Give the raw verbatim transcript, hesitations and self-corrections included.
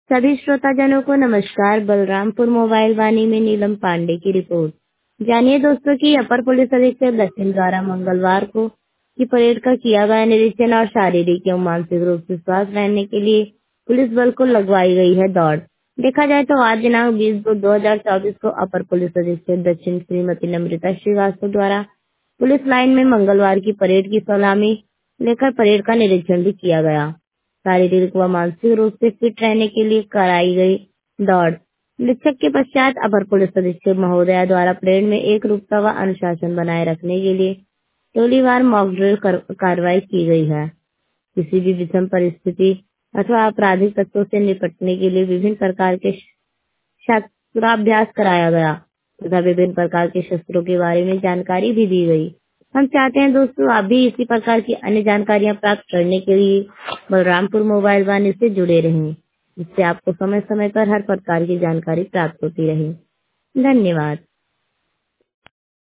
सभी श्रोताजनों को नमस्कार। बलरामपुर मोबाइल वाणी में नीलम पांडे की रिपोर्ट। जानिए दोस्तों कि अपर पुलिस अधीक्षक दक्षिण द्वारा मंगलवार को की परेड का किया गया निरीक्षण और शारीरिक एवं मानसिक रूप से स्वस्थ रहने के लिए पुलिस बल को लगवाई गई है दौड़। देखा जाए तो आज दिनांक बीस दो दो हजार चौबीस को अपर पुलिस अधीक्षक दक्षिण श्रीमती नम्रता श्रीवास्तव द्वारा पुलिस लाइन में मंगलवार की परेड की सलामी लेकर परेड का निरीक्षण भी किया गया। शारीरिक व मानसिक रूप से फिट रहने के लिए कराई गई दौड़। निरीक्षण के पश्चात अपर पुलिस अधीक्षक महोदया द्वारा परेड में एक रूपता व अनुशासन बनाए रखने के लिए टोलीवार मॉक ड्रिल कार्रवाई की गई है। किसी भी विषम परिस्थिति अथवा आपराधिक तत्वों से निपटने के लिए विभिन्न प्रकार के शस्त्राभ्यास कराया गया तथा विभिन्न प्रकार के शस्त्रों के बारे में जानकारी भी दी गई। हम चाहते हैं दोस्तों आप भी इसी प्रकार की अन्य जानकारियां प्राप्त करने के लिए बलरामपुर मोबाइल वाणी से जुड़े रहें, जिससे आपको समय समय पर हर प्रकार की जानकारी प्राप्त होती रहे। धन्यवाद।